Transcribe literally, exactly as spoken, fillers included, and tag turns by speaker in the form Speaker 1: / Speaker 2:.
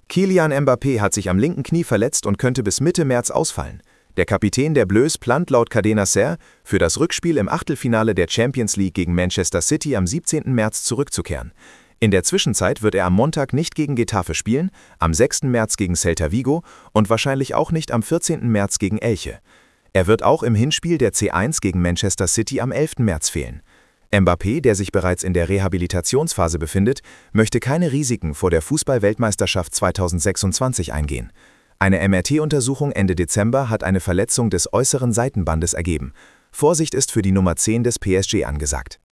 Speaker 1: Kylian Mbappé hat sich am linken Knie verletzt und könnte bis Mitte März ausfallen. Der Kapitän der Bleus plant laut Cadena Ser, für das Rückspiel im Achtelfinale der Champions League gegen Manchester City am siebzehnten März zurückzukehren. In der Zwischenzeit wird er am Montag nicht gegen Getafe spielen, am sechsten März gegen Celta Vigo und wahrscheinlich auch nicht am vierzehnten März gegen Elche. Er wird auch im Hinspiel der C eins gegen Manchester City am elften März fehlen. Mbappé, der sich bereits in der Rehabilitationsphase befindet, möchte keine Risiken vor der Fußball-Weltmeisterschaft zweitausendsechsundzwanzig eingehen. Eine M R T-Untersuchung Ende Dezember hat eine Verletzung des äußeren Seitenbandes ergeben. Vorsicht ist für die Nummer zehn des P S G angesagt.